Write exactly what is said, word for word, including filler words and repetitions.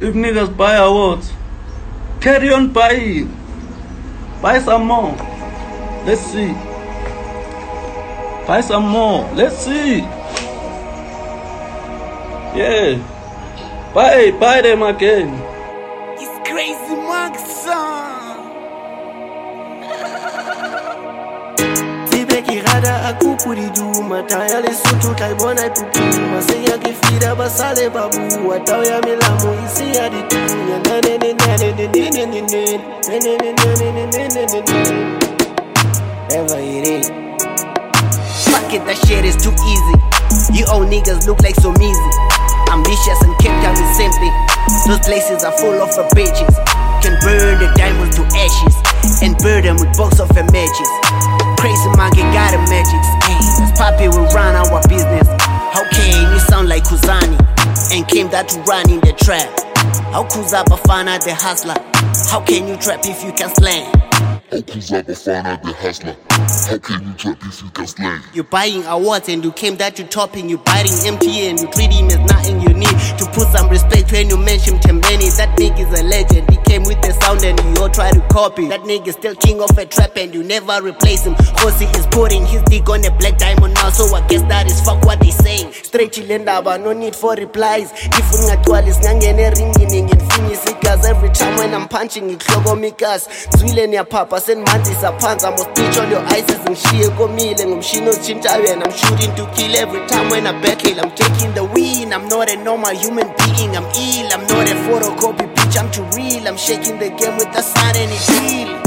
If niggas buy awards, carry on buying. Buy some more. Let's see. Buy some more. Let's see. Yeah. Buy, buy them again. It's crazy, Mark son. Tipe kirada akupuri duma taya le sutu kaibona ipupuma seya kifida basale babu wataya milamu isi ya ditunya nene nene nene nene nene nene nene nene nene ever it is. Fuck it, that shit is too easy. You old niggas look like so easy. Ambitious and kept down the same thing. Those places are full of bitches. Can burn the diamonds to ashes and burn them with box of matches. Crazy monkey got a magic. Hey, this puppy will run our business. How can you sound like Kuzani and came that to run in the trap? How Kuzaba Fana the hustler? How can you trap if you can slang? How Kuzaba Fana the hustler? How can you trap if you can slang? You're buying awards and you came that to topping. You biting M T A and you treat him as nothing. You need to put some respect when you mention Tembeni. That nigga's a legend. He came with the sound and you all try to copy. That nigga's still king of a trap and you never replace him. Hosi is putting his dick on a black diamond now, so I guess that is fuck what they saying. Straight chillendaba, no need for replies. If ungatwalis ngangene ringing in finisikas. Every time when I'm punching it mikas. Zwile niya papa send mantis apans. I must bleach all your ices and shie komile. Ngumshino chintawe and I'm shooting to kill. Every time when I battle I'm taking the win. I'm not a normal human being, I'm ill. I'm not a photocopy bitch, I'm too real. I'm shaking the game with the sun and it's real.